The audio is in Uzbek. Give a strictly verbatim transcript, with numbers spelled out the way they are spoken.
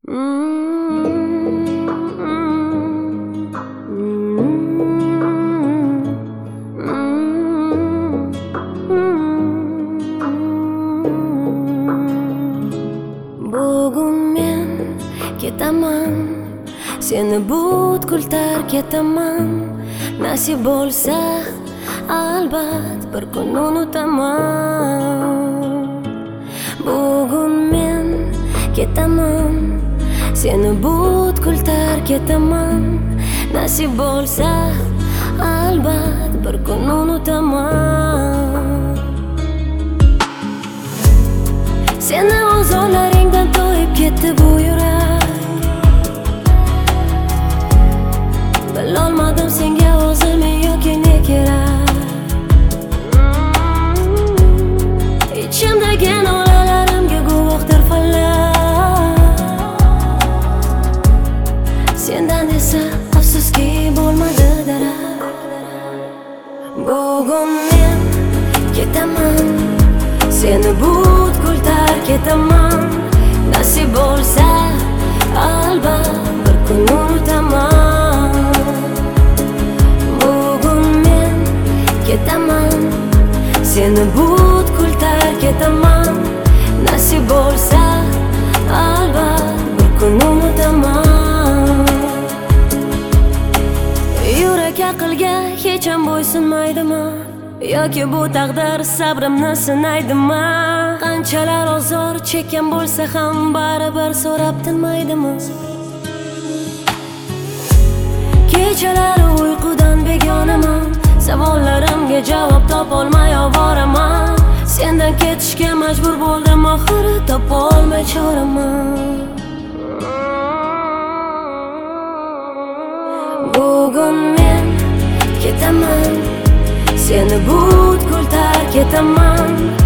Bugun men ketaman, seni butkul tark etaman. Nasib bo'lsa albat bir kun unutaman. Bugun men ketaman, seni butkul tark etaman. Nasib bo'lsa albat bir kun unutaman. Seni o'zlaringdan to'yib ketdi bu yurak. Bilolmadim senga o'zim yoki ne kerak. Ichimdagi nolalarimga guvohdir falak. Sendan esa afsuski bo'lmadi darak. Bugun men ketaman, seni butkul tark etaman. Nasib bo'lsa albat bir kun unutaman. Bugun men ketaman, seni butkul tark etaman. Nasib bo'lsa albat bir kun unutaman. Yurak aqlga hech ham bo'ysunmaydimi? Yoki bu taqdir sabrimni sinaydimi? Qanchalar ozor chekkan bo'lsa ham baribir so'rab tinmaydimi? Kechalar uyqudan begonaman, savollarimga javob topolmay ovoraman. Sendan ketishga majbur bo'ldim, oxiri topolmay choraman. Bugun men ketaman, seni butkul tark etaman.